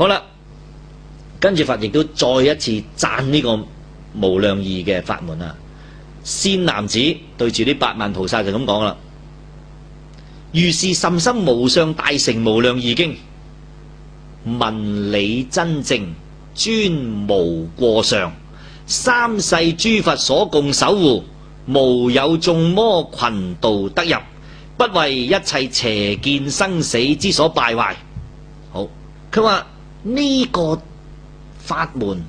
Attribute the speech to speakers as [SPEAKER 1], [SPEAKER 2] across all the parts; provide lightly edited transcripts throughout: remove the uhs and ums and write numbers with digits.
[SPEAKER 1] 好啦，跟住佛亦都再一次讚呢個無量義嘅法門啊！善男子對住啲8萬菩薩就咁講啦：如是甚深無上大乘無量義經，文理真正專無過上，三世諸佛所共守護，無有眾魔群盜得入，不為一切邪見生死之所敗壞。好，佢話呢個法門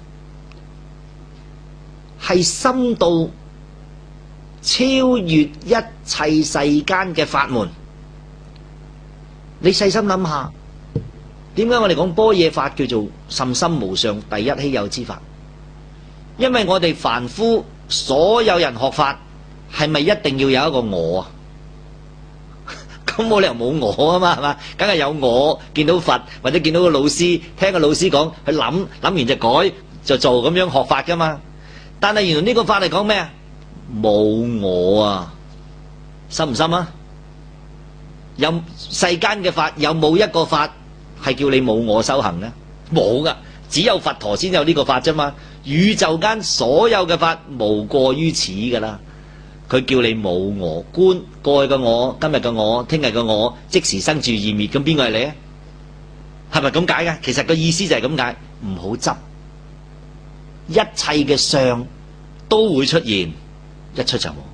[SPEAKER 1] 係深到超越一切世間嘅法門。你細心諗下，點解我哋講般若法叫做甚深無上第一稀有之法？因為我哋凡夫所有人學法，係咪一定要有一個我啊？咁冇理由冇我啊嘛，係嘛？梗係有我見到佛或者見到個老師，聽個老師講，去諗完就改就做，咁樣學法噶嘛。但係原來呢個法嚟講咩啊？冇我啊，深唔深啊？有世間嘅法有冇一個法係叫你冇我修行呢？冇噶，只有佛陀先有呢個法啫嘛。宇宙間所有嘅法無過於此噶啦。佢叫你冇我觀，過去嘅我、今日嘅我、聽日嘅我，即時生住異滅，咁邊個係你啊？係咪咁解嘅？其實個意思就係咁解，唔好執，一切嘅相都會出現，一出就冇。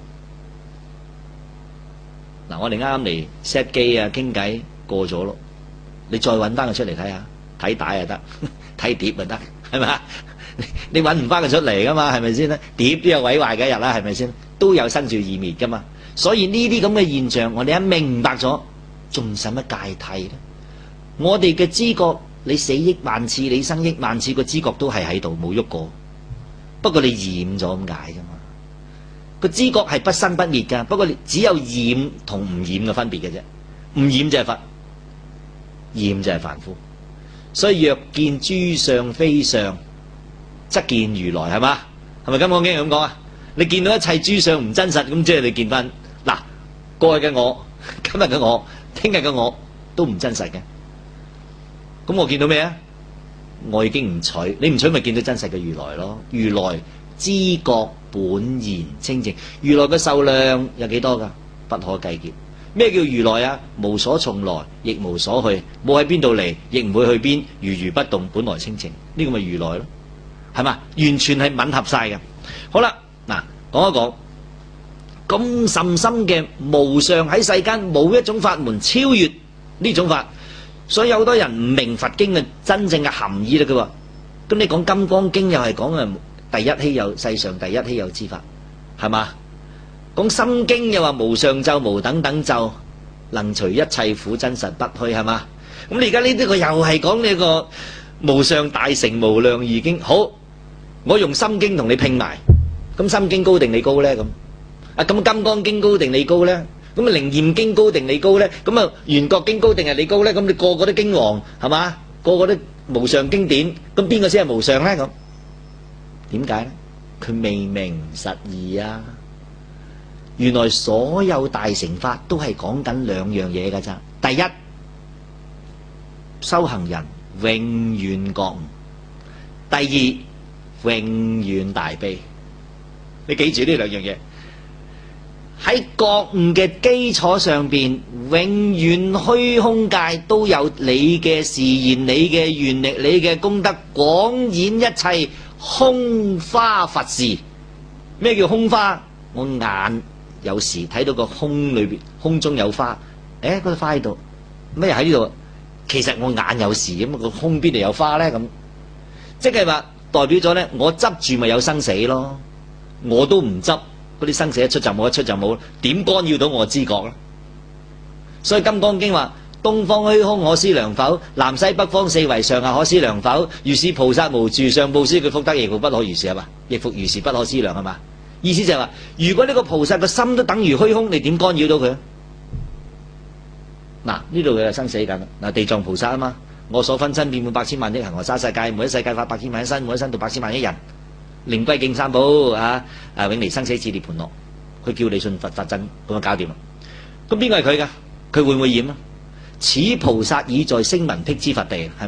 [SPEAKER 1] 嗱，我哋啱啱嚟 set 機啊，傾偈過咗咯，你再揾翻佢出嚟睇下，睇帶又得，睇碟又得，係咪？你揾唔翻佢出嚟噶嘛？係咪先咧？碟都有毀壞嘅一日啦，係咪先？都有生住異滅噶嘛。所以呢啲咁嘅現象，我哋一明白咗，仲使乜戒諦咧？我哋嘅知覺，你死億萬次，你生億萬次，個知覺都係喺度，冇喐過。不過你染咗咁解啫嘛。個知覺係不生不滅噶，不過你只有染同唔染嘅分別嘅啫。唔染就係佛，染就係凡夫。所以若見諸相非相，則見如來，係嘛？係咪《金剛經》咁講啊？你見到一切諸相唔真實，咁即係你見翻嗱，過去嘅我、今日嘅我、聽日嘅我都唔真實嘅。咁我見到咩啊？我已經唔取，你唔取咪見到真實嘅如來咯。如來知覺本然清淨，如來嘅壽量有幾多噶？不可計劫。咩叫如來啊？無所從來，亦無所去，冇喺邊度嚟，亦唔會去邊，如不動，本來清淨。呢個咪如來咯，係嘛？完全係吻合晒嘅。好啦，嗱，講一講咁甚深嘅無上，喺世間冇一種法門超越呢種法，所以有好多人唔明佛經嘅真正嘅含義啦。佢話：咁你講《金剛經》又係講啊第一稀有，世上第一稀有之法，係嘛？講《心經》又話無上咒、無等等咒，能除一切苦，真實不虛，係嘛？咁你而家呢啲佢又係講呢個無上大乘無量義經。好，我用《心經》同你拼埋。咁《心經》高定你高咧？咁啊，咁《金剛經》高定你高咧？咁啊，《楞嚴經》高定你高咧？咁啊，《圓覺經》高定係你高咧？咁你個個都經王係嘛？個個都無上經典，咁邊個先係無上咧？咁點解咧？佢未明實義啊！原來所有大乘法都係講緊兩樣嘢㗎咋。第一，修行人永遠覺悟；第二，永遠大悲。你記住呢兩樣嘢，喺覺悟嘅基礎上邊，永遠虛空界都有你嘅示現、你嘅願力、你嘅功德，廣演一切空花佛事。咩叫空花？我眼有時睇到個空裏邊，空中有花，嗰個花喺度，咩喺呢度？其實我眼有時咁，個空邊度有花咧？咁即係話代表咗咧，我執住咪有生死咯。我都唔執，嗰啲生死一出就冇，一出就冇，點干擾到我知覺咧？所以《金剛經》話：東方虛空可思量否？南西北方四維上下可思量否？如是菩薩無住相布施佢福德，亦復不可如是，係嘛？亦復如是不可思量，係嘛？意思就係話，如果呢個菩薩個心都等於虛空，你點干擾到佢？嗱，呢度嘅生死緊。嗱，地藏菩薩啊嘛，我所分身遍滿百千萬億恒河沙世界，每一世界發百千萬一身，每一身度百千萬億人。靈歸敬三寶啊！永離生死至涅槃樂，佢叫你信佛法真，咁就搞掂啦。咁邊個係佢噶？佢會唔會染啊？此菩薩已在聲聞辟支佛地，係嘛？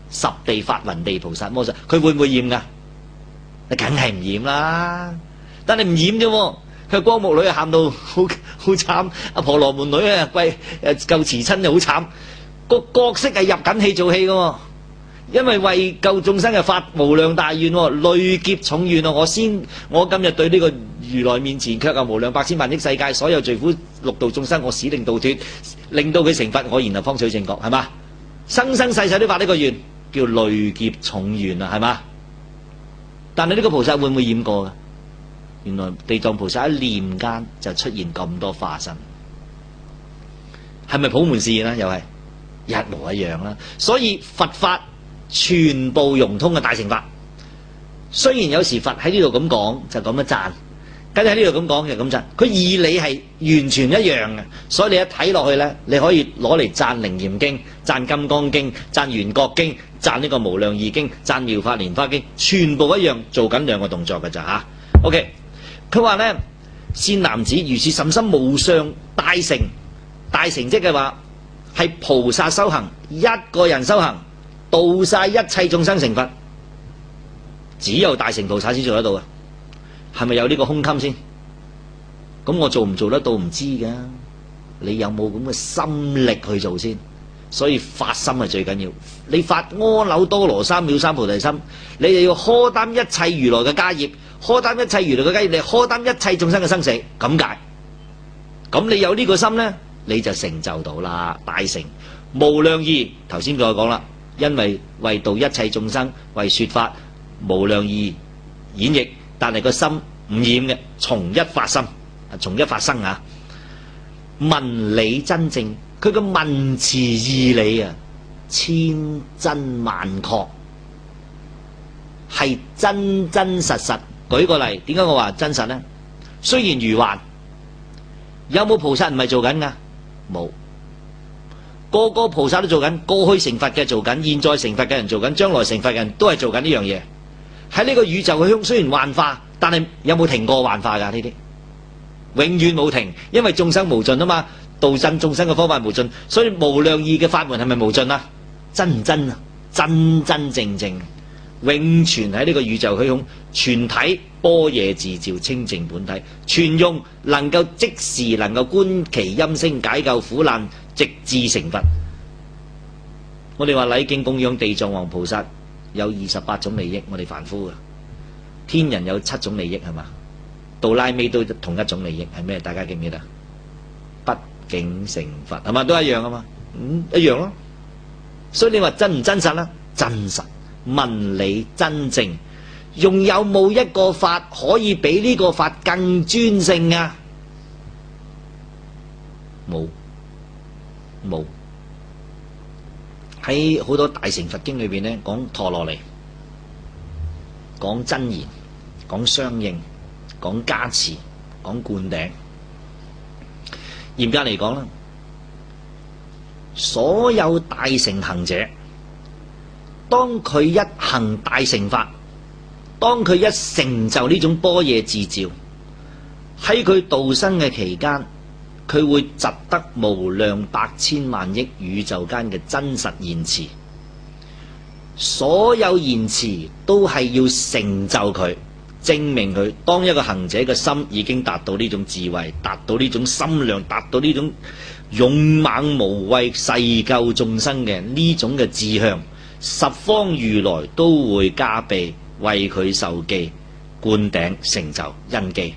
[SPEAKER 1] 十地法雲地菩薩摩薩，佢會唔會染噶？你梗係唔染啦，但係唔染啫。佢光目女啊喊到好慘，阿婆羅門女啊救慈親就好慘。個角色係入緊戲做戲噶，因為為救眾生嘅發無量大願，累劫重願啊！我今日對呢個如來面前卻無量百千萬億世界所有罪苦六道眾生，我使令度脫，令到佢成佛，我然後方取正覺，係嘛？生生世世都發呢個願，叫累劫重願啊，係嘛？但係呢個菩薩會唔會染過噶？原來地藏菩薩一念間就出現咁多化身，係咪普門示現啦？又係一模一樣啦。所以佛法全部融通嘅大乘法，雖然有時佛喺呢度咁講就咁樣讚，跟住喺呢度咁講就咁讚，佢義理係完全一樣嘅。所以你一睇落去咧，你可以攞嚟讚《楞嚴經》、讚《金剛經》、讚《圓覺經》、讚呢個《無量義經》、讚《妙法蓮華經》，全部一樣做緊兩個動作嘅咋吓。OK。佢話咧，善男子，如是甚深無上大成，大成即係話係菩薩修行，一個人修行，度晒一切眾生成佛，只有大乘菩薩先做得到嘅。係咪有呢個胸襟先？咁我做唔做得到唔知噶，你有冇咁嘅心力去做先？所以發心係最緊要，你發阿耨多羅三藐三菩提心，你就要荷擔一切如來嘅家業，荷擔一切如來嘅家業，你荷擔一切眾生嘅生死，咁解。咁你有呢個心呢，你就成就到啦，大成無量義。頭先我講啦，因為度一切眾生，為說法無量義演繹，但係個心唔染嘅，從一發心，從一發生啊，文理真正。佢個文詞義理啊，千真萬確，係真真實實。舉個例，點解我話真實呢？雖然如幻，有冇菩薩唔係做緊噶？冇，個個菩薩都做緊，過去成佛嘅做緊，現在成佛嘅人做緊，將來成佛嘅人都係做緊呢樣嘢。喺呢個宇宙嘅雖然幻化，但係有冇停過幻化噶？呢啲永遠冇停，因為眾生無盡啊嘛。度盡眾生嘅方法無盡，所以無量義嘅法門係咪無盡啊？真唔真啊？真真正正永存喺呢個宇宙虛空，全體般若自照清淨本體，全用能夠即時能夠觀其音聲，解救苦難，直至成佛。我哋話禮敬供養地藏王菩薩有28種利益，我哋凡夫嘅天人有7種利益係嘛？到拉尾都同一種利益係咩？大家記唔記得？不竟成佛係嘛，都一樣啊嘛，一樣咯。所以你話真唔真實啦？真實，文理真正，用有冇一個法可以比呢個法更尊勝啊？冇，冇。喺好多大乘佛經裏邊呢，講陀羅尼，講真言，講相應，講加持，講灌頂。嚴格嚟講啦，所有大乘行者，當佢一行大乘法，當佢一成就呢種般若自照，喺佢度生嘅期間，佢會集得無量百千萬億宇宙間嘅真實言辭，所有言辭都係要成就佢。證明佢當一個行者嘅心已經達到呢種智慧，達到呢種心量，達到呢種勇猛無畏誓救眾生嘅呢種嘅志向，十方如來都會加被為佢受記灌頂成就印記。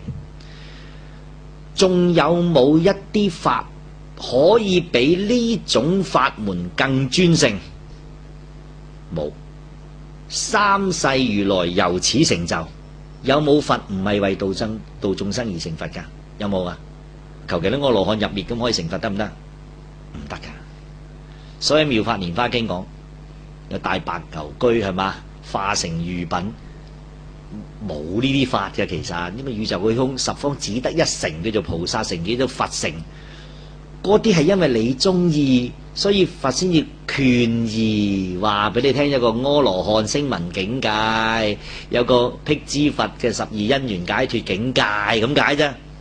[SPEAKER 1] 仲有冇一啲法可以比呢種法門更尊勝？冇，三世如來由此成就。有冇佛唔係為度眾生而成佛噶？有冇啊？求其咧阿羅漢入滅咁可以成佛得唔得？唔得噶。所以《妙法蓮華經》講有大白牛居係嘛，化成御品，冇呢啲法嘅。其實因為宇宙虛空十方只得一成叫做菩薩成，叫做佛成。嗰啲係因為你中意，所以佛先至權宜話俾你聽，有個阿羅漢聲聞境界，有個辟支佛嘅12因緣解脫境界咁解啫。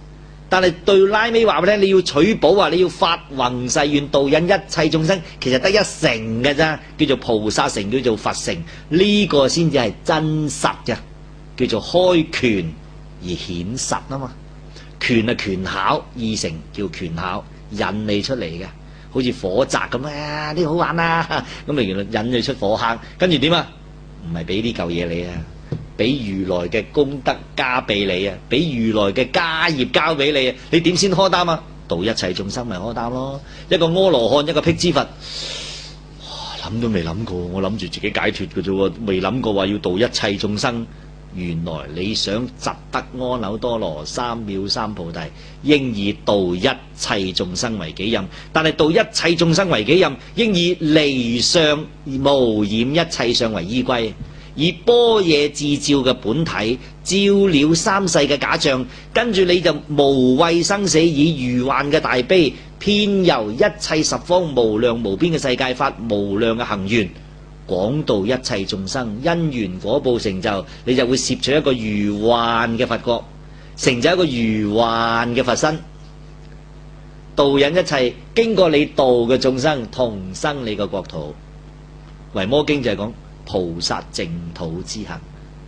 [SPEAKER 1] 但係對拉尾話俾你聽，你要取寶啊，你要發宏誓願導引一切眾生，其實得一成嘅咋，叫做菩薩成，叫做佛成，呢個先至係真實嘅，叫做開權而顯實啊嘛。權係權巧，二成叫權巧，引你出嚟嘅，好似火宅咁啊，呢個好玩啊，咁你原來引你出火坑，跟住點啊？唔係俾呢嚿嘢你啊，俾如來嘅功德加俾你啊，俾如來嘅家業交俾你啊，你點先開擔啊？度一切眾生咪開擔咯。一個阿羅漢，一個辟支佛，諗都未諗過，我諗住自己解脫嘅啫喎，未諗過話要度一切眾生。原來你想習得阿耨多羅三藐三菩提，應以度一切眾生為己任。但係度一切眾生為己任，應以離相無染一切相為依歸，以般若智照嘅本體照了三世嘅假象，跟住你就無畏生死，以如幻嘅大悲，遍遊一切十方無量無邊嘅世界法，無量嘅行願，廣度一切眾生，因緣果報成就，你就會攝取一個如幻嘅佛國，成就一個如幻嘅佛身，導引一切經過你度嘅眾生同生你個國土。維摩經就係講菩薩淨土之行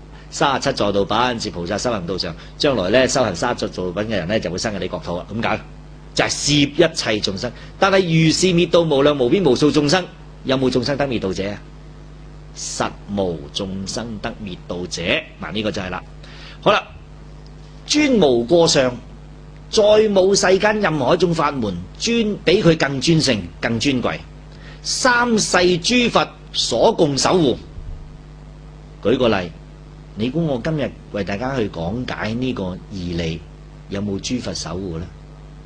[SPEAKER 1] ，37助道品是菩薩修行道上，將來咧修行37助道品嘅人咧就會生喺你國土啦。咁解就係攝一切眾生，但係如是滅度無量無邊無數眾生，有冇眾生得滅度者啊？實無眾生得滅度者。嗱，呢個就係啦。好啦，尊無過上，再冇世間任何一種法門尊比佢更尊勝更尊貴，三世諸佛所共守護。舉個例，你估我今日為大家去講解呢個義理，有冇諸佛守護呢？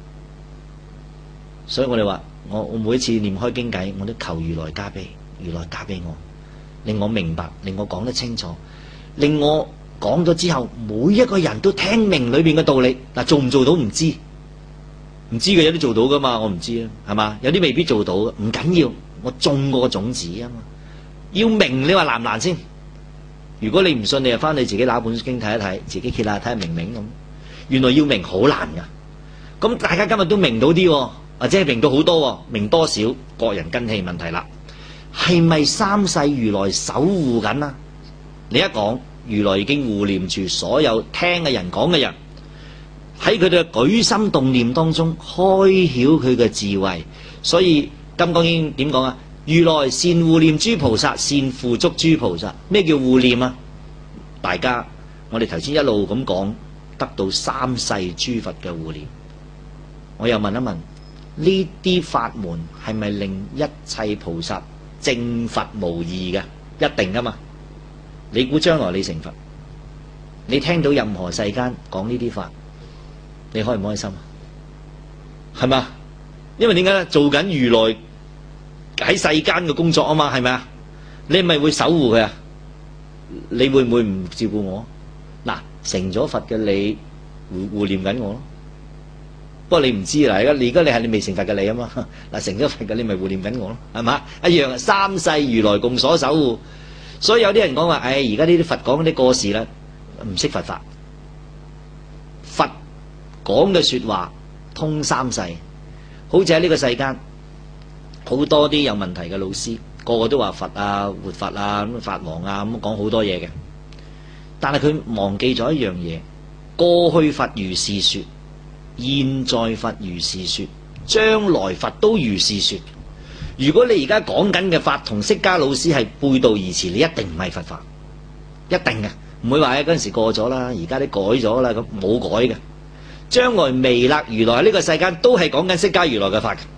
[SPEAKER 1] 所以我哋話，我每一次念開經偈，我都求如來加被，如來加俾我，令我明白，令我講得清楚，令我講咗之後，每一個人都聽明裏面嘅道理。嗱，做唔做到唔知，唔知嘅有啲做到噶嘛，我唔知啊，係嘛？有啲未必做到嘅，唔緊要，我種過個種子啊嘛。要明，你話難唔難先？如果你唔信，你就翻你自己拿本經睇一睇，自己揭下睇下明唔明咁。原來要明好難噶，咁大家今日都明到啲，或者係明到好多，明多少個人根器問題啦。係咪三世如來守護緊啊？你一講，如來已經護念住所有聽嘅人講嘅人，喺佢哋嘅舉心動念當中開曉佢嘅智慧。所以金剛經點講啊？如來善護念諸菩薩，善付囑諸菩薩。咩叫護念啊？大家我哋頭先一路咁講，得到三世諸佛嘅護念。我又問一問，呢啲法門係咪令一切菩薩正佛無異嘅？一定噶嘛？你估將來你成佛，你聽到任何世間講呢啲法，你開唔開心啊？係嘛？因為點解咧？做緊如來喺世間嘅工作啊嘛，係咪啊？你係咪會守護佢啊？你會唔會唔照顧我？嗱，成咗佛嘅你護念緊我咯。不過你唔知啦，而家你係你未成佛嘅你啊嘛。嗱，成咗佛嘅你咪護念緊我咯，係嘛？一樣，三世如來共所守護。所以有啲人講話，而家呢啲佛講啲過時啦，唔識佛法。佛講嘅說話通三世，好似喺呢個世間好多啲有問題嘅老師，個個都話佛啊、活佛啊、咁法王啊，咁講好多嘢嘅。但係佢忘記咗一樣嘢，過去佛如是說，現在佛如是說，將來佛都如是說。如果你而家講緊嘅法同釋迦老師係背道而馳，你一定唔係佛法，一定嘅，唔會話嗰陣時過咗啦，而家你改咗啦，咁冇改嘅。將來彌勒如來喺呢個世間都係講緊釋迦如來嘅法嘅。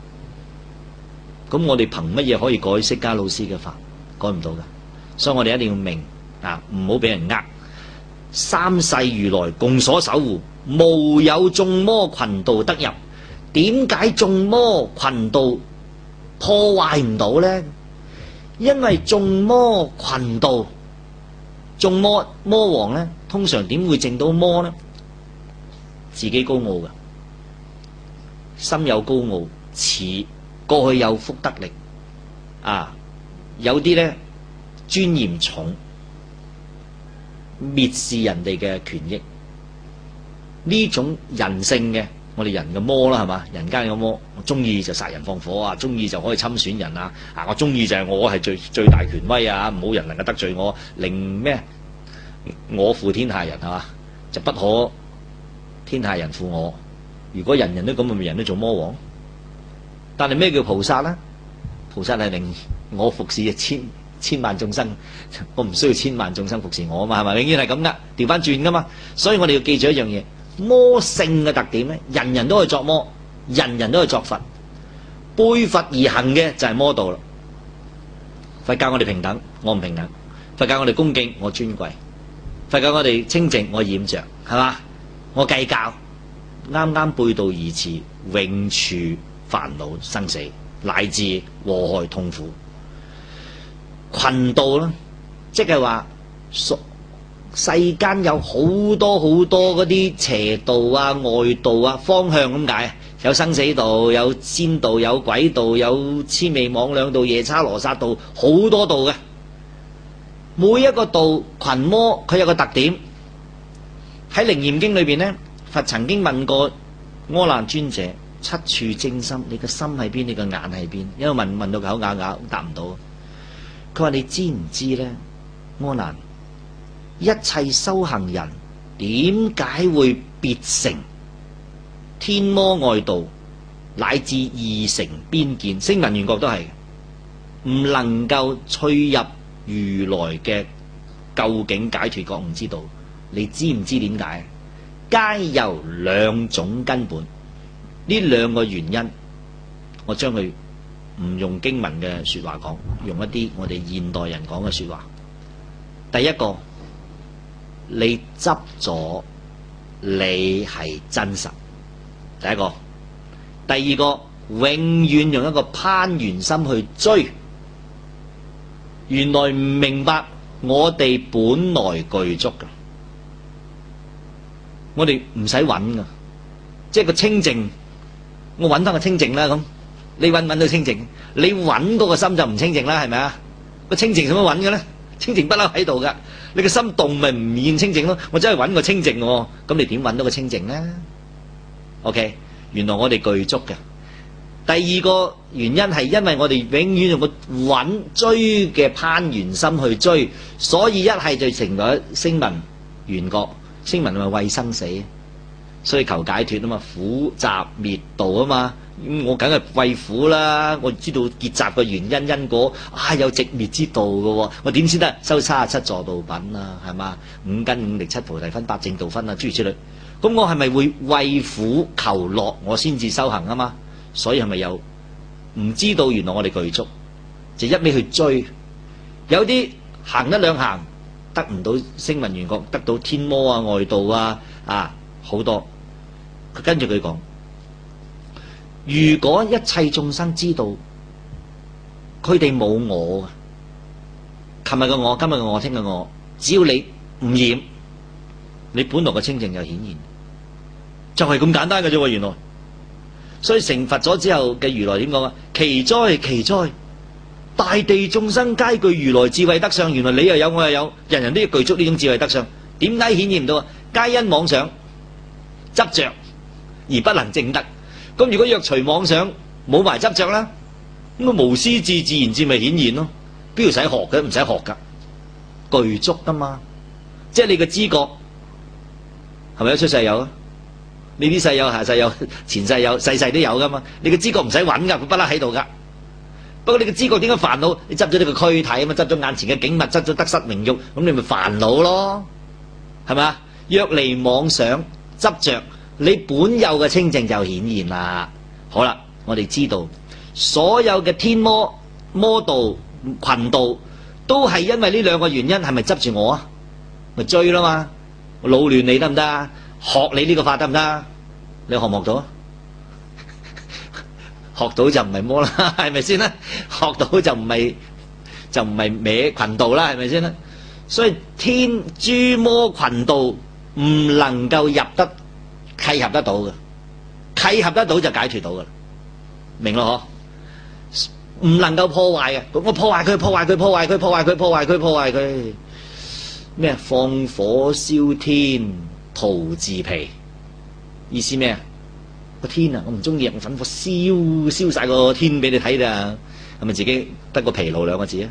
[SPEAKER 1] 咁我哋憑乜嘢可以改釋迦老師嘅法？改唔到㗎。所以我哋一定要明啊，唔好俾人呃。三世如來共所守護，無有眾魔群盜得入。點解眾魔群盜破壞唔到呢？因為眾魔群盜，眾魔王呢，通常點會證到魔呢？自己高傲嘅，心有高傲，似過去有福德力啊，有啲呢尊嚴重，蔑視人哋嘅權益， 呢種人性嘅，我哋人嘅魔啦，係嘛？人間嘅魔，我中意就殺人放火啊，中意就可以侵損人啊，我中意就係我係最大權威啊，冇人能夠得罪我，令咩？我負天下人係嘛？就不可天下人負我。如果人人都咁，咪人都做魔王。但係咩叫菩薩呢？菩薩係令我服侍千萬眾生，我唔需要千萬眾生服侍我啊嘛，係咪？永遠係咁噶，調翻轉噶嘛。所以我哋要記住一樣嘢，魔性嘅特點咧，人人都可以作魔，人人都可以作佛，背佛而行嘅就係魔道啦。佛教我哋平等，我唔平等；佛教我哋恭敬，我尊貴；佛教我哋清淨，我染着，係嘛？我計較，啱啱背道而馳，永處煩惱生死，乃至禍害痛苦。群道啦，即係話世間有好多好多嗰啲邪道啊、外道啊、方向咁解，有生死道、有仙道、有鬼道、有魑魅魍魎道、夜叉羅剎道，好多道嘅。每一個道群魔，佢有個特點。喺《楞嚴經》裏邊呢，佛曾經問過阿難尊者：七處正心，你個心喺邊？你個眼喺邊？因為問到口啞啞，答唔到。佢話：你知唔知呢？阿難，一切修行人點解會別成天魔外道，乃至二乘邊見？聲聞緣覺都係唔能夠趣入如來嘅究竟解脫覺悟之道。你知唔知點解？皆由兩種根本，呢兩個原因，我將佢唔用經文嘅說話講，用一啲我哋現代人講嘅說話。第一個，你執咗你係真實，第一個。第二個，永遠用一個攀緣心去追，原來唔明白我哋本來具足嘅，我哋唔使揾噶，即係個清淨，我揾翻個清淨啦咁。你揾到清淨，你揾嗰個心就唔清淨啦，係咪啊？個清淨做乜揾嘅咧？清淨不嬲喺度噶，你個心動咪唔現清淨咯？我真係揾個清淨喎，咁你點揾到個清淨咧 ？OK， 原來我哋具足嘅。第二個原因係因為我哋永遠用個揾追嘅攀緣心去追，所以一係就成咗聲聞緣覺，聲聞咪為生死，所以求解脫啊嘛，苦集滅道啊嘛。我梗係為苦啦，我知道結集嘅原因因果有寂滅之道嘅，我點先得修37助道品啊？係嘛，五根五力七菩提分八正道分啊，諸如此類。咁我係咪會為苦求樂我先至修行啊嘛？所以係咪有唔知道原來我哋具足，就一味去追，有啲行一兩行得唔到聲聞緣覺，得到天魔啊外道啊好多。佢跟住佢講，如果一切眾生知道佢哋冇我，琴日嘅我，今日嘅我，聽日嘅我，只要你唔染，你本來嘅清淨就顯現，就係咁簡單嘅啫。原來，所以成佛咗之後嘅如來點講啊？奇哉奇哉，大地眾生皆具如來智慧德相。原來你又有，我又有，人人都要具足呢種智慧德相。點解顯現唔到啊？皆因妄想執着而不能證得。咁如果若除妄想，冇埋執着啦，咁啊無師智自然智咪顯現咯。邊度使學嘅？唔使學噶，具足噶嘛。即係你嘅知覺係咪一出世有啊？你啲世有、下世有、前世有、世世都有噶嘛。你嘅知覺唔使揾噶，佢不嬲喺度噶。不過你嘅知覺點解煩惱？你執咗呢個軀體啊嘛，執咗眼前嘅景物，執咗得失名欲，咁你咪煩惱咯，係咪？若離妄想執着，你本有嘅清淨就顯現啦。好啦，我哋知道所有嘅天魔、魔道、群道都係因為呢兩個原因，係咪執住我啊？咪追啦嘛，我擾亂你得唔得啊？學你呢個法得唔得？你學唔學到啊？學到就唔係魔啦，係咪先啦？學到就唔係歪群道啦，係咪先啦？所以天諸魔群道唔能夠入得契合得到嘅，契合得到就解脫到噶啦，明咯嗬？唔能夠破壞嘅，我破壞佢，破壞佢，破壞佢，破壞佢，破壞佢，破壞佢，咩放火燒天屠自皮， 意思咩啊？個天啊，我唔中意，用粉火燒晒個天俾你睇咋，係咪自己得個疲勞兩個字啊？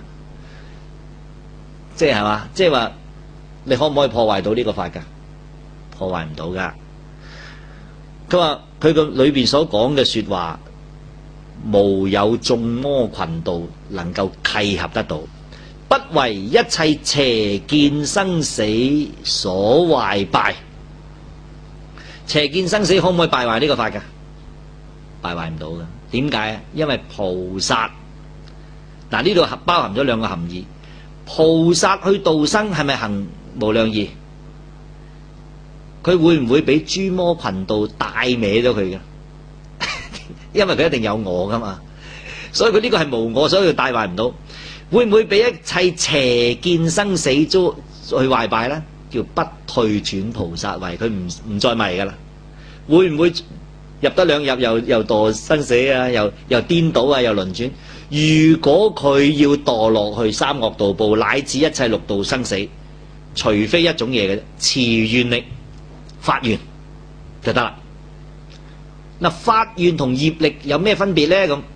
[SPEAKER 1] 即係嘛？即係話你可唔可以破壞到呢個法噶？破壞唔到噶。佢話佢個裏邊所講嘅說話，無有眾魔群道能夠契合得到，不為一切邪見生死所壞敗。邪見生死可唔可以敗壞呢個法噶？敗壞唔到噶。點解啊？因為菩薩嗱，呢度包含咗兩個含義。菩薩去度生係咪行無量義？佢會唔會俾諸魔群道帶歪咗佢嘅？因為佢一定有我噶嘛，所以佢呢個係無我，所以佢帶壞唔到。會唔會俾一切邪見生死去壞敗咧？叫不退轉菩薩位，佢唔再迷噶啦。會唔會入得兩入又墮生死啊？又顛倒啊？又輪轉？如果佢要墮落去三惡道部乃至一切六道生死，除非一種嘢嘅啫，持願力發願就得啦。嗱，發願同業力有咩分別咧？咁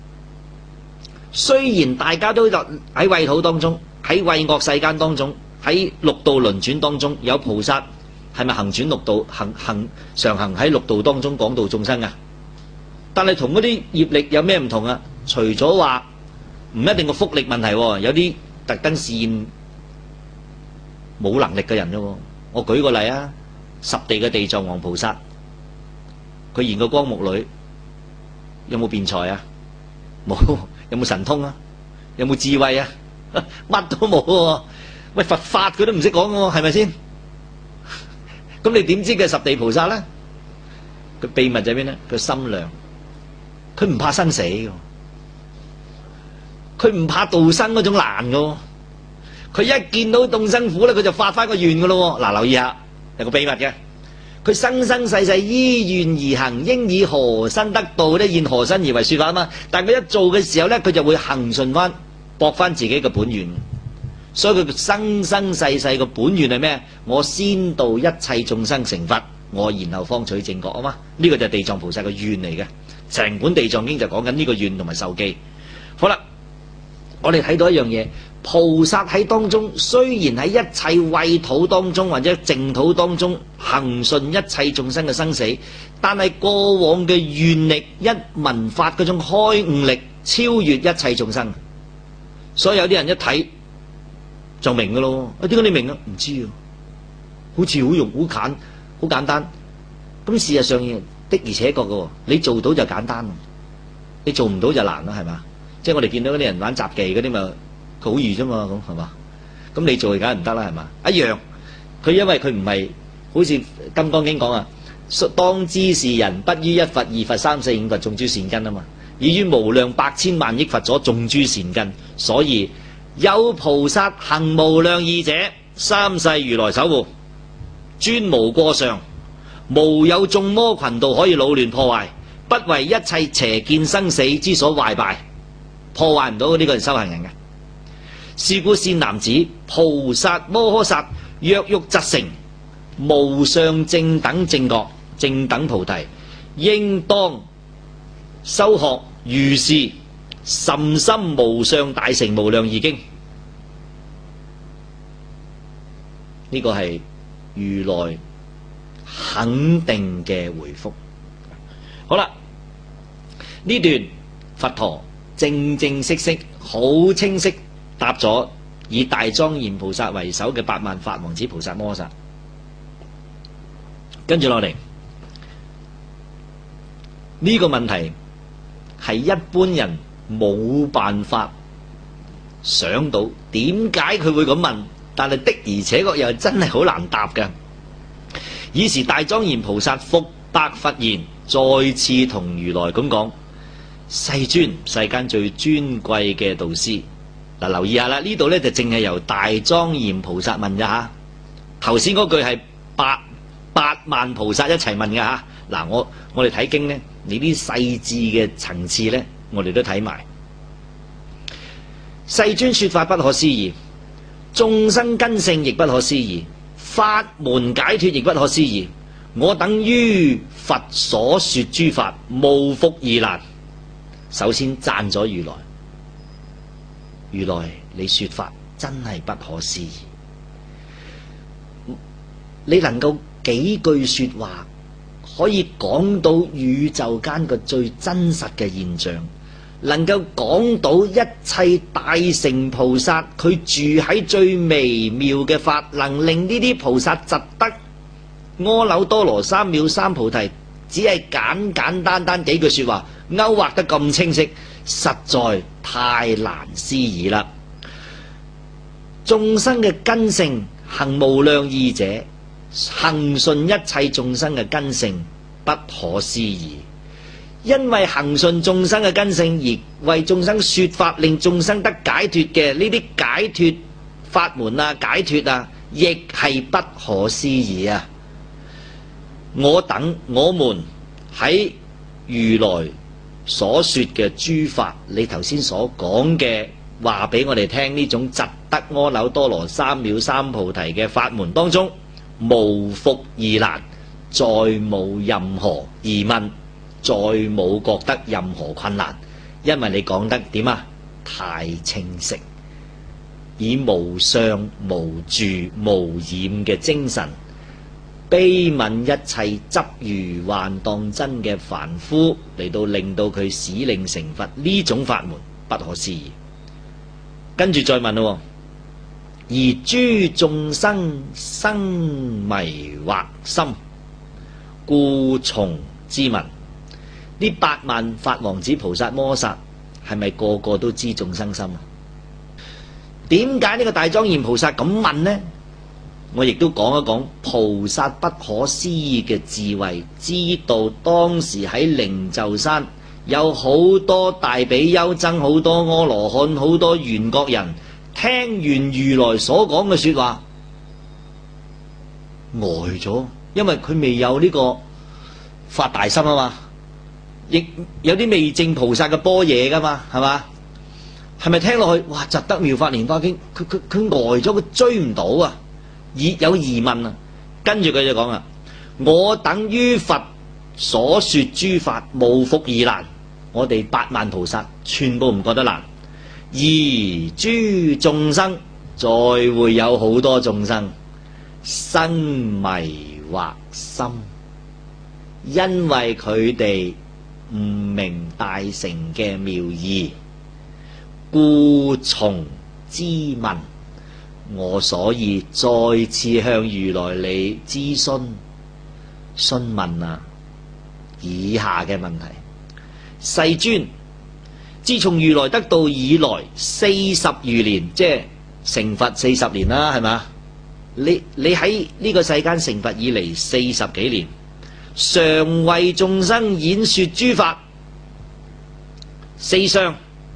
[SPEAKER 1] 雖然大家都喺穢土當中，喺穢惡世間當中，喺六道輪轉當中，有菩薩係咪行轉六道，常行喺六道當中廣度眾生啊？但係同嗰啲業力有咩唔同啊？除咗話唔一定個福力問題，有啲特登試驗冇能力嘅人啫。我舉個例啊，十地嘅地藏王菩薩，佢現個光目女有冇辯才啊？冇。有冇神通啊？有冇智慧啊？乜都冇。喂，佛法佢都唔識講嘅，係咪先？咁你點知佢係十地菩薩咧？佢秘密就喺邊咧？佢心量，佢唔怕生死嘅，佢唔怕度生嗰種難嘅，佢一見到眾生苦咧，佢就發翻個願嘅咯。嗱，留意下，有個秘密嘅。佢生生世世依願而行，應以何身得道咧？現何身而為說法啊嘛。但係佢一做嘅時候咧，佢就會恒順翻，駁翻自己嘅本願。所以佢生生世世嘅本願係咩？我先度一切眾生成佛，我然後方取正覺啊嘛。呢個就係地藏菩薩嘅願嚟嘅。成本地藏經就講緊呢個願同埋受記。好啦，我哋睇到一樣嘢。菩薩喺當中，雖然喺一切穢土當中或者淨土當中恒順一切眾生嘅生死，但係過往嘅願力一聞法嗰種開悟力超越一切眾生，所以有啲人一睇就明噶咯。點解你明啊？唔知啊，好似好簡單。咁事實上的而且確嘅，你做到就簡單，你做唔到就難啦，係嘛？即係我哋見到嗰啲人玩雜技嗰啲咪。佢好易啫嘛，咁係嘛？咁你做梗係唔得啦，係嘛？一樣，佢因為佢唔係好似《金剛經》講啊，當知是人不於一佛、二佛、三世、五佛種諸善根啊嘛，以於無量百千萬億佛所種諸善根，所以有菩薩行無量義者，三世如來守護，專無過上，無有眾魔群道可以擾亂破壞，不為一切邪見生死之所壞敗，破壞唔到呢個係修行人嘅。是故善男子，菩薩摩訶薩若欲習成無上正等正覺、正等菩提，應當修學如是甚深無上大乘無量義經。呢個係如來肯定嘅回覆。好啦，呢段佛陀正正式式好清晰答咗以大莊嚴菩薩為首嘅8萬法王子菩薩摩訶薩。跟住落嚟呢個問題係一般人冇辦法想到，點解佢會咁問？但係的而且確又真係好難答㗎。以時大莊嚴菩薩復白佛言，再次同如來咁講：世尊，世間最尊貴嘅導師。嗱，留意下啦，呢度咧就淨係由大莊嚴菩薩問咋吓。頭先嗰句係八萬菩薩一齊問噶吓。嗱，我哋睇經咧，你啲細緻嘅層次咧，我哋都睇埋。世尊說法不可思議，眾生根性亦不可思議，法門解脫亦不可思議。 我等於佛所說諸法，無復而難。首先讚咗如來，如來你說法真係不可思議。你能夠幾句說話可以講到宇宙間嘅最真實嘅現象，能夠講到一切大乘菩薩佢住喺最微妙嘅法，能令呢啲菩薩證得阿耨多羅三藐三菩提，只係簡簡單單幾句說話勾畫得咁清晰，實在太難思議啦。眾生嘅根性行無量義者，恒順一切眾生嘅根性不可思議。因為恒順眾生嘅根性而為眾生說法，令眾生得解脫嘅呢啲解脫法門啊，解脫啊，亦係不可思議啊！我們喺如來所說嘅諸法，你頭先所講嘅話俾我哋聽，呢種證得阿耨多羅三藐三菩提嘅法門當中，無復而難，再冇任何疑問，再冇覺得任何困難，因為你講得點啊？太清晰，以無相無住無染嘅精神悲憫一切執如幻當真嘅凡夫，嚟到令到佢使令成佛，呢種法門不可思議。跟住再問咯，而諸眾生生迷惑心，故從之問。呢8萬法王子菩薩摩薩係咪個個都知眾生心啊？點解呢個大莊嚴菩薩咁問呢？我亦都講一講菩薩不可思議嘅智慧，知道當時喺靈鷲山有好多大比丘僧，好多阿羅漢，好多緣覺人，聽完如來所講嘅說話呆咗，因為佢未有呢個發大心啊嘛，亦有啲未證菩薩嘅般若噶嘛，係嘛？係咪聽落去哇？證得妙法蓮華經，佢呆咗，佢追唔到啊！有疑問啊，跟住佢就講啦：我等於佛所說諸法，無復而難。我哋8萬菩薩全部唔覺得難，而諸眾生再會有好多眾生生迷惑心，因為佢哋唔明大乘嘅妙義，故從之問。我所以再次向如來你諮詢問啊，以下嘅問題：世尊，自從如來得道以來40餘年，即係成佛40年啦，係嘛？你喺呢個世間成佛以嚟40幾年，常為眾生演說諸法，四相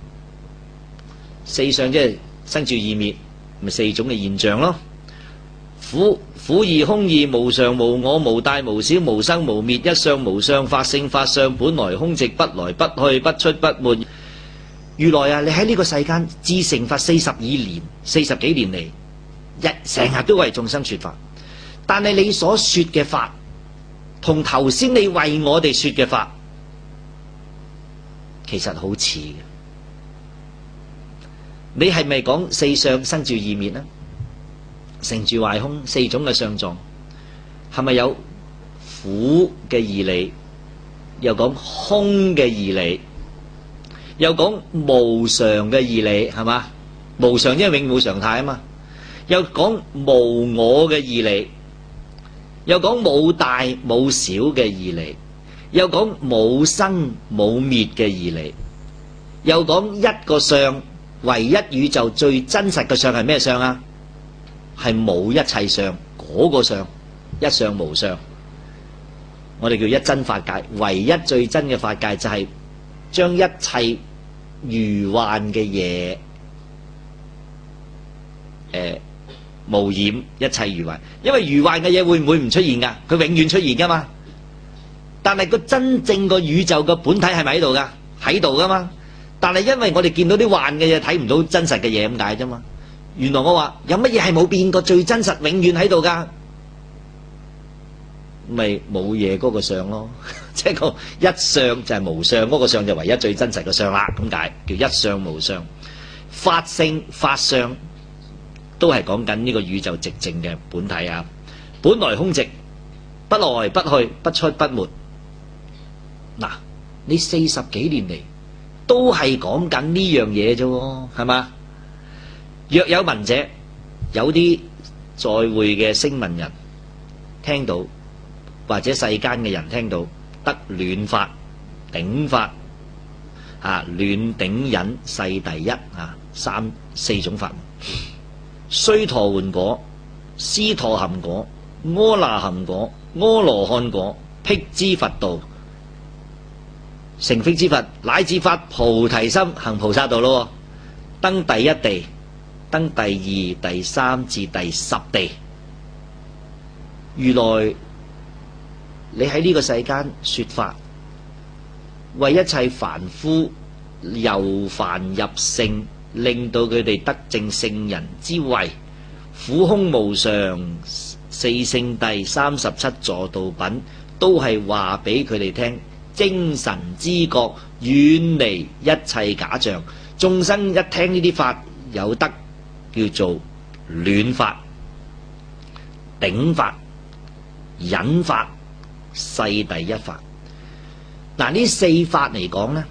[SPEAKER 1] 即係生住異滅，咪4種嘅現象咯。苦義空義無常無我無大無小無生無滅，一相無相，法性法相，本來空寂，不來不去，不出不沒。如來啊，你喺呢個世間自成佛40幾年嚟，成日都為眾生說法，但係你所說嘅法同頭先你為我哋說嘅法其實好似嘅。你係咪講4相生住異滅呢？成住壞空4種嘅相狀，係咪有苦嘅義理，又講空嘅義理，又講無常嘅義理，係嘛？無常即係永無常態啊嘛。又講無我嘅義理，又講冇大冇小嘅義理，又講冇生冇滅嘅義理，又講一個相，唯一宇宙最真實嘅相係咩相啊？係冇一切相，嗰個相一相無相，我哋叫一真法界。唯一最真嘅法界就係將一切如幻嘅嘢無染，一切如幻。因為如幻嘅嘢會唔會唔出現噶？佢永遠出現噶嘛。但係個真正個宇宙嘅本體係咪喺度噶？喺度噶嘛。但係因為我哋見到啲幻嘅嘢，睇唔到真實嘅嘢，咁解啫嘛。原來我話有乜嘢係冇變過，最真實永遠喺度噶？ 咪冇嘢嗰個相咯，即係個一相就係無相，嗰個相就唯一最真實嘅相啦，咁解叫一相無相。法性法相都係講緊呢個宇宙寂靜嘅本體啊，本來空寂，不來不去，不出不沒。嗱，你40幾年嚟都係講緊呢樣嘢啫，係嘛？若有聞者，有啲在會嘅聲聞人聽到，或者世間嘅人聽到，得暖法、頂法啊，暖頂忍世第一啊，四種法門。須陀洹果、斯陀含果、阿那含果、阿羅漢果，辟支佛道，成辟支佛，乃至發菩提心，行菩薩道咯。登第一地，登第二、第三至第10地。如來你喺呢個世間說法，為一切凡夫由凡入聖，令到佢哋得證聖人之位，苦空無常四聖諦37助道品，都係話俾佢哋聽，精神知覺遠離一切假象。眾生一聽呢啲法，有得叫做暖法、頂法、忍法、世第一法。嗱，呢4法嚟講呢，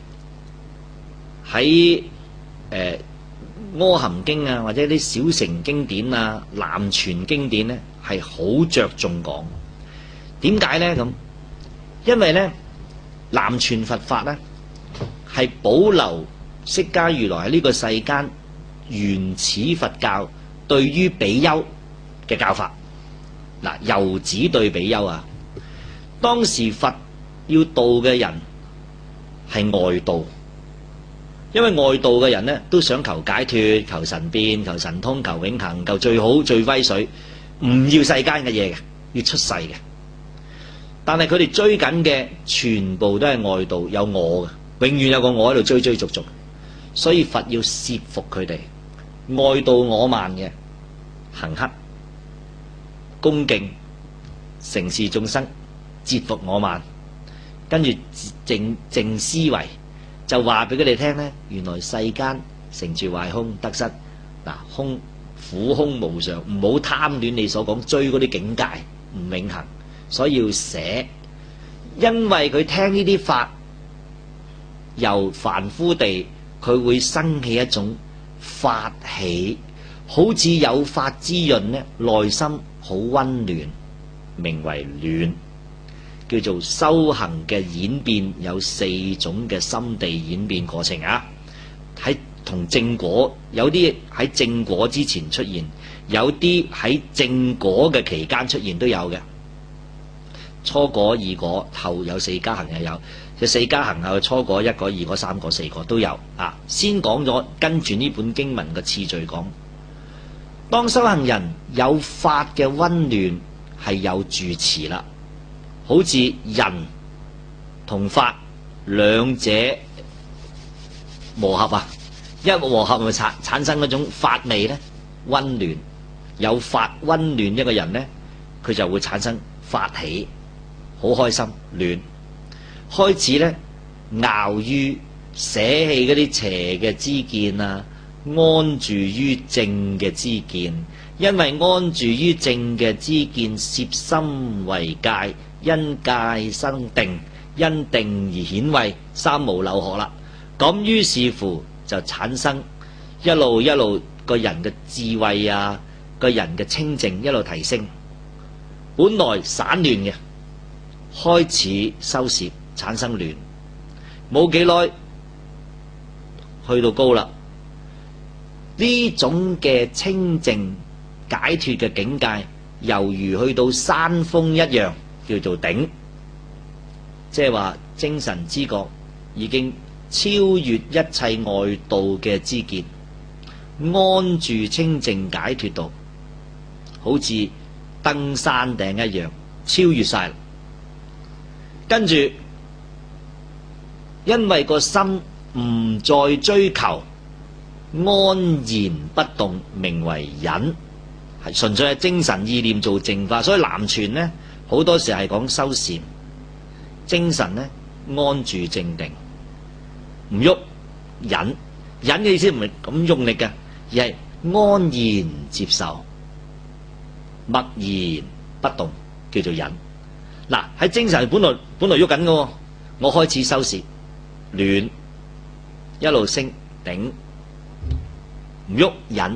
[SPEAKER 1] 喺阿含經啊，或者啲小乘經典啊、南傳經典呢，係好着重講。點解呢？咁因為呢，南傳佛法呢，係保留釋迦如來喺呢個世間原始佛教對於比丘嘅教法。嗱，又指對比丘啊，當時佛要度嘅人係外道，因為外道嘅人呢，都想求解脫、求神變、求神通、求永恆、求最好最威水，唔要世間嘅嘢嘅，要出世嘅。但係佢哋追緊嘅全部都係外道，有我嘅，永遠有個我喺度追追逐逐，所以佛要攝服佢哋。外道我慢嘅行乞、恭敬、承事眾生，折服我慢，跟住靜思維，就話俾佢哋聽呢，原來世間成住壞空得失，嗱，空苦空無常，唔好貪戀你所講追嗰啲境界唔永恆，所以要捨。因為佢聽呢啲法，由凡夫地佢會生起一種法喜，好似有法滋潤呢，內心好溫暖，名為暖，叫做修行嘅演變，有4種嘅心地演變過程啊。喺同正果，有啲喺正果之前出現，有啲喺正果嘅期間出現都有嘅。初果、二果，後有4加行又有，就4加行後初果、1果、2果、3果、4果都有啊。先講咗，跟住呢本經文嘅次序講。當修行人有法嘅溫暖，係有住持啦，好似人同法兩者磨合啊，一磨合咪產生嗰種法味呢，溫暖。有法溫暖一個人呢，佢就會產生法喜，好開心暖。開始呢，樂於捨棄嗰啲邪嘅知見啊，安住於正嘅知見。因為安住於正嘅知見，攝心為戒，因戒生定，因定而顯慧，三無漏學啦。咁於是乎就產生一路一路個人嘅智慧啊，個人嘅清淨一路提升。本來散亂嘅，開始收攝，產生亂，冇幾耐去到高啦。呢種嘅清淨解脫嘅境界，猶如去到山峰一樣，叫做頂，即係話精神知覺已經超越一切外道嘅知見，安住清淨解脫道，好似登山頂一樣，超越晒。跟住因為個心唔再追求，安然不動，名為忍，係純粹係精神意念做淨化。所以南傳呢， 好多時係講修禪，精神咧安住靜定，唔喐，忍嘅意思唔係咁用力嘅，而係安然接受，默然不動，叫做忍。嗱，喺精神本來喐緊嘅，我開始收攝暖，一路升頂，唔喐忍。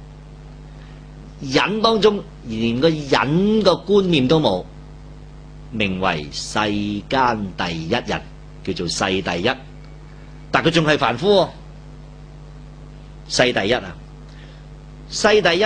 [SPEAKER 1] 忍當中連個忍個觀念都冇，名為世間第一人，叫做世第一。但佢仲係凡夫喎，世第一啊！世第一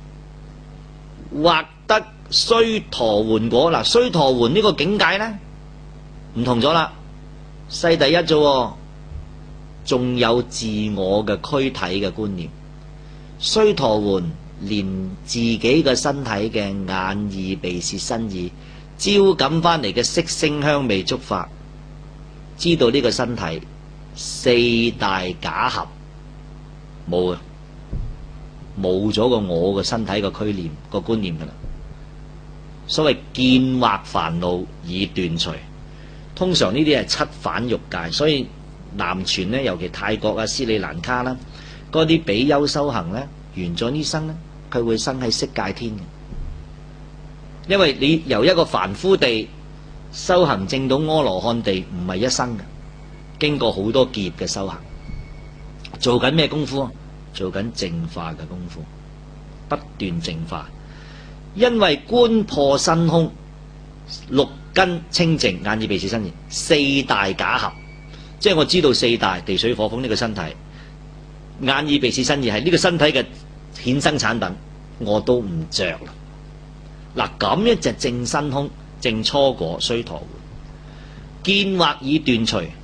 [SPEAKER 1] 獲得須陀洹果。嗱，須陀洹呢個境界咧唔同咗啦，世第一啫，仲有自我嘅軀體嘅觀念。須陀洹連自己嘅身體嘅眼耳鼻舌身意招感翻嚟嘅色聲香味觸法，知道呢個身體四大假合冇啊，冇咗個我嘅身體個區念個觀念噶啦。所謂見惑煩惱已斷除，通常呢啲係七反欲界。所以南傳呢，尤其泰國啊、斯里蘭卡啦，嗰啲比丘修行呢，完咗呢生呢，佢會生喺色界天嘅。因為你由一個凡夫地修行證到阿羅漢地唔係一生嘅，經過好多劫嘅修行，做緊咩功夫啊？做緊淨化嘅功夫，不斷淨化。因為觀破身空，六根清淨，眼耳鼻舌身意，四大假合，即係我知道四大地水火風呢個身體，眼耳鼻舌身意係呢個身體嘅衍生產品，我都唔着啦。嗱，咁樣就證身空，證初果須陀洹，見惑已斷除，